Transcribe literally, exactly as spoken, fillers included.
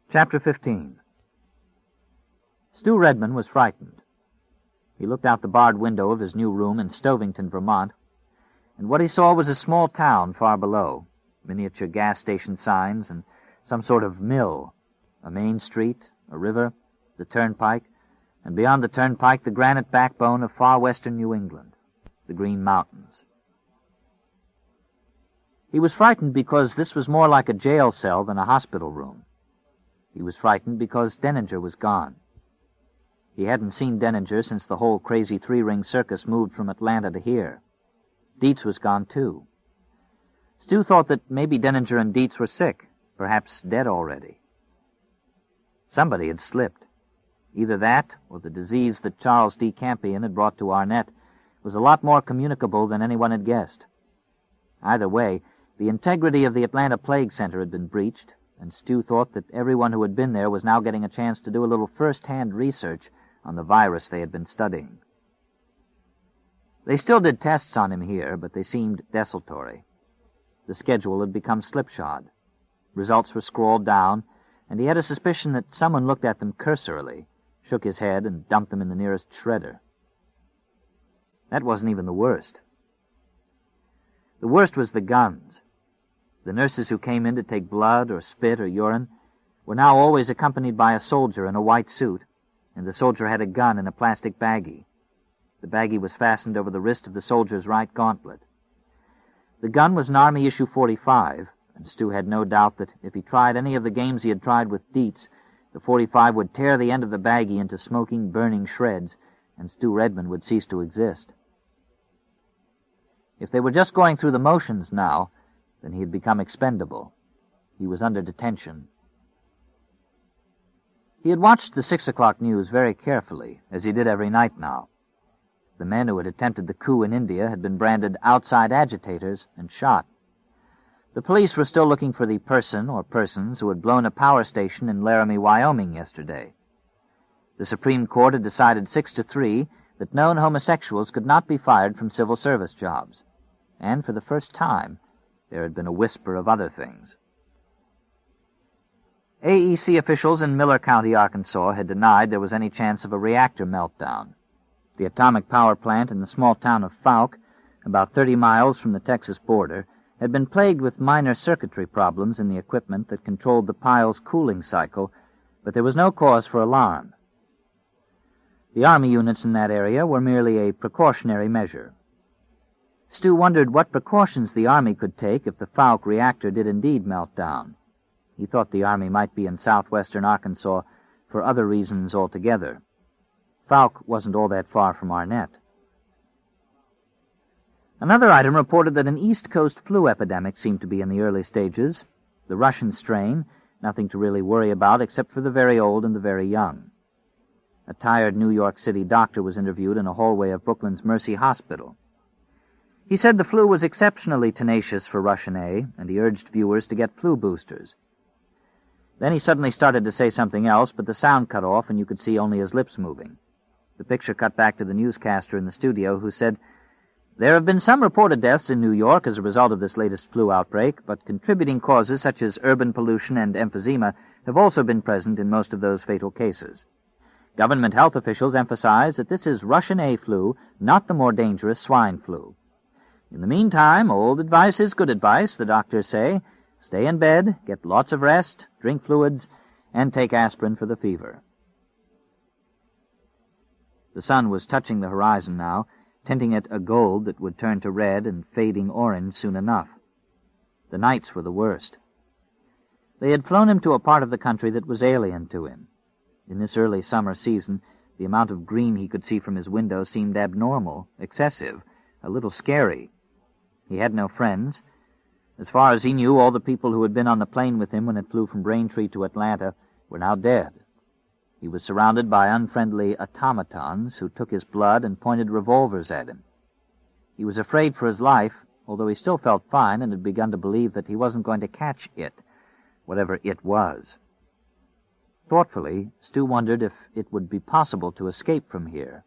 Chapter fifteen. Stu Redmond was frightened. He looked out the barred window of his new room in Stovington, Vermont, and what he saw was a small town far below, miniature gas station signs and some sort of mill, a main street, a river, the turnpike, and beyond the turnpike the granite backbone of far western New England, the Green Mountains. He was frightened because this was more like a jail cell than a hospital room. He was frightened because Denninger was gone. He hadn't seen Denninger since the whole crazy three-ring circus moved from Atlanta to here. Dietz was gone, too. Stu thought that maybe Denninger and Dietz were sick, perhaps dead already. Somebody had slipped. Either that, or the disease that Charles D. Campion had brought to Arnett was a lot more communicable than anyone had guessed. Either way, the integrity of the Atlanta Plague Center had been breached, and Stu thought that everyone who had been there was now getting a chance to do a little first-hand research on the virus they had been studying. They still did tests on him here, but they seemed desultory. The schedule had become slipshod. Results were scrawled down, and he had a suspicion that someone looked at them cursorily, shook his head, and dumped them in the nearest shredder. That wasn't even the worst. The worst was the guns. The nurses who came in to take blood or spit or urine were now always accompanied by a soldier in a white suit, and the soldier had a gun in a plastic baggie. The baggie was fastened over the wrist of the soldier's right gauntlet. The gun was an Army issue forty-five, and Stu had no doubt that if he tried any of the games he had tried with Dietz, the forty-five would tear the end of the baggie into smoking, burning shreds, and Stu Redmond would cease to exist. If they were just going through the motions now, then he had become expendable. He was under detention. He had watched the six o'clock news very carefully, as he did every night now. The men who had attempted the coup in India had been branded outside agitators and shot. The police were still looking for the person or persons who had blown a power station in Laramie, Wyoming yesterday. The Supreme Court had decided six to three that known homosexuals could not be fired from civil service jobs. And for the first time, there had been a whisper of other things. A E C officials in Miller County, Arkansas, had denied there was any chance of a reactor meltdown. The atomic power plant in the small town of Fouke, about thirty miles from the Texas border, had been plagued with minor circuitry problems in the equipment that controlled the pile's cooling cycle, but there was no cause for alarm. The Army units in that area were merely a precautionary measure. Stu wondered what precautions the Army could take if the Fouke reactor did indeed melt down. He thought the Army might be in southwestern Arkansas for other reasons altogether. Fouke wasn't all that far from Arnett. Another item reported that an East Coast flu epidemic seemed to be in the early stages. The Russian strain, nothing to really worry about except for the very old and the very young. A tired New York City doctor was interviewed in a hallway of Brooklyn's Mercy Hospital. He said the flu was exceptionally tenacious for Russian A, and he urged viewers to get flu boosters. Then he suddenly started to say something else, but the sound cut off and you could see only his lips moving. The picture cut back to the newscaster in the studio, who said, "There have been some reported deaths in New York as a result of this latest flu outbreak, but contributing causes such as urban pollution and emphysema have also been present in most of those fatal cases. Government health officials emphasize that this is Russian A flu, not the more dangerous swine flu. In the meantime, old advice is good advice, the doctors say. Stay in bed, get lots of rest, drink fluids, and take aspirin for the fever." The sun was touching the horizon now, tinting it a gold that would turn to red and fading orange soon enough. The nights were the worst. They had flown him to a part of the country that was alien to him. In this early summer season, the amount of green he could see from his window seemed abnormal, excessive, a little scary. He had no friends. As far as he knew, all the people who had been on the plane with him when it flew from Braintree to Atlanta were now dead. He was surrounded by unfriendly automatons who took his blood and pointed revolvers at him. He was afraid for his life, although he still felt fine and had begun to believe that he wasn't going to catch it, whatever it was. Thoughtfully, Stu wondered if it would be possible to escape from here.